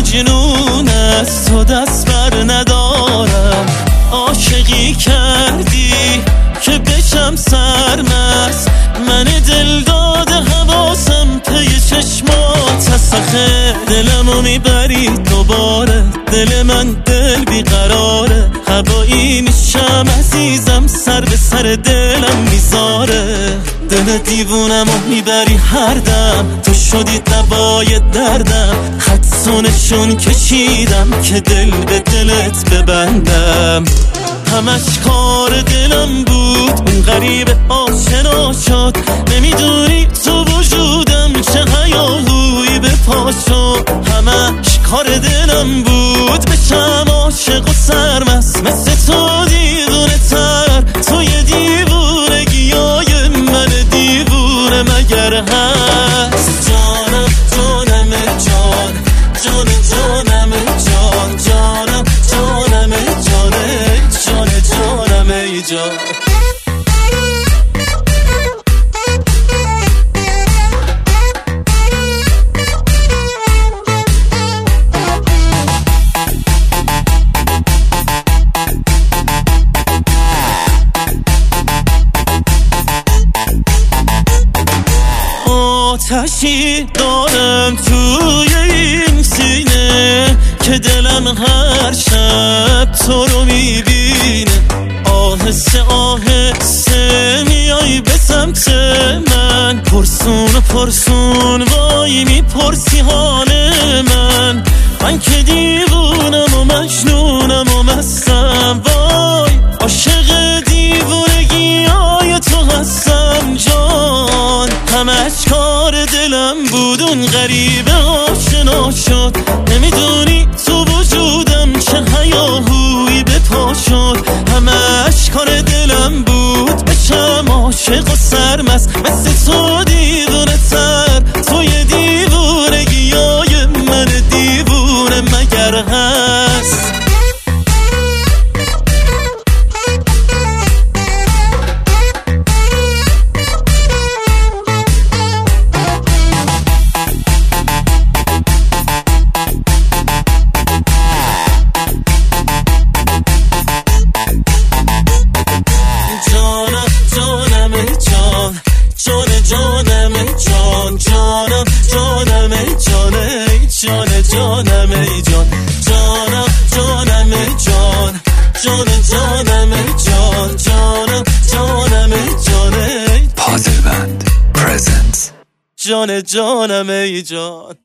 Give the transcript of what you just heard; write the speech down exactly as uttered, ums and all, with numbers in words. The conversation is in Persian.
مجنون از تو دست بر ندارم. عاشقی کردی که بشم سرمست، من دل داده حواسم پی چشمات هست. آخه دلمو میبری دوباره، دل من دل بیقراره. هوایی میشم عزیزم، سر به سر دلم میذاره. دل دیوونمو میبری هر دم، تو شدی دوای دردم. حدس و نشون کشیدم که دل به دلت ببندم. همش کار دلم بود، اون غریب آشنا شد. نمیدونی تو وجودم چه هیاهویی به پا شد. همش کار دلم بود، بشم عاشق و سرمست مثل تو دیوونه تر. تو یه دیوونگیای من دیوونه مگر هست؟ جانم جانم جان، جان جانم جان، جانم جانم جانه، جان جانم ای جان. آتشی دارم توی این سینه که دلم هر شب تو رو میبینه. آهسته آهسته میای به سمت من، پرسون و پرسون وای میپرسی حال من. من که دیوونم و مجنونم و مستم، وای عاشق دیوونگی های تو هستم جان. همش کار دلم بود، اون غریبه آشنا شد. نمیدونی تو وجودم چه هیاهویی به پا شد. همش کار دلم بود، بشم عاشق و سرمست مثل تو دیوونه تر. تو یه دیوونگیای من دیوونه مگر هست؟ جانم جانم جانه، جان جانم ای جان. جانم جانم جان، جان جانم جان، جانم جانم جانه. پازل بند پرزنتس. جان جانم ای جان.